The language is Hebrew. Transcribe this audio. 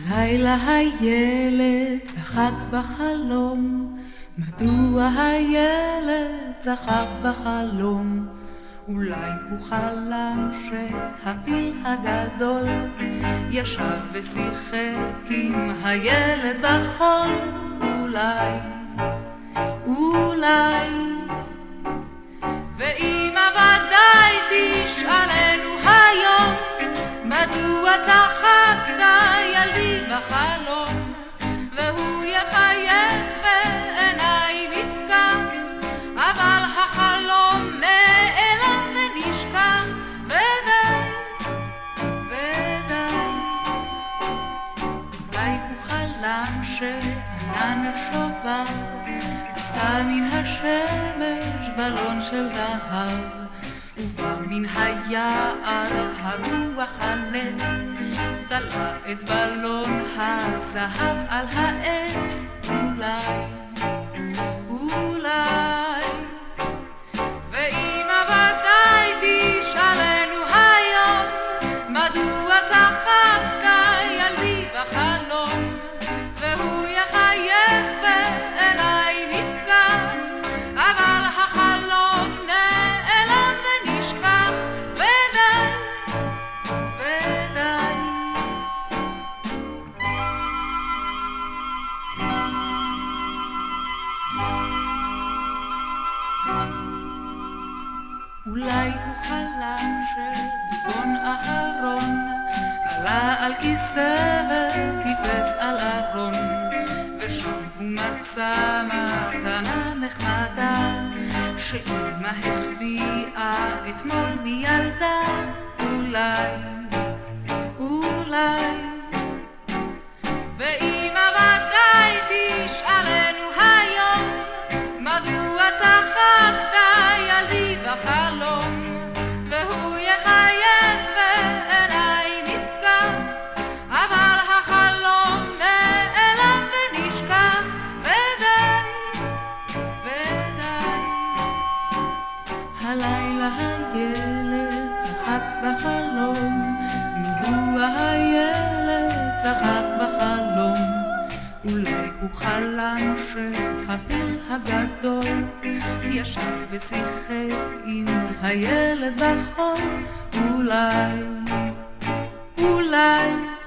לילה הילד צחק בחלום. מדוע הילד צחק בחלום? אולי הוא חלם שהפיל הגדול ישב ושיחק עם הילד בחול. אולי ואמא ודאי תשאלנו היום, מדוע צחקת ילדי בחלום? והוא יחייך בעיניים יפקח, אבל החלום נעלם ונשכח. ודי אולי הוא חלם שענן שובר עשה מן השמש בלון של זהב, ובא מן היער הרוח הלץ, תלה את בלון הזהב על העץ. אולי ואמא ודאי תשאלנו היום, מדוע צחקת ילדי בחלום? והוא יחייך בעיניים יפקח, אבל החלום נעלם ונשכח. ודי אולי הוא חלם שדובון אהרון עלה על כיסא וטיפס על ארון, ושם הוא מצא מתנה נחמדה שאמא החביאה אתמול מילדה. אולי ואמא ודאי תשאלנו היום, מדוע צחקת ילדי בחלום? והוא יחייך בעיניים יפקח, אבל החלום נעלם ונשכח. ודי הלילה הילד צחק בחלום. מדוע הילד צחק בחלום? אולי הוא חלם שהפיל הגדול ישב ושיחק עם הילד בחול. אולי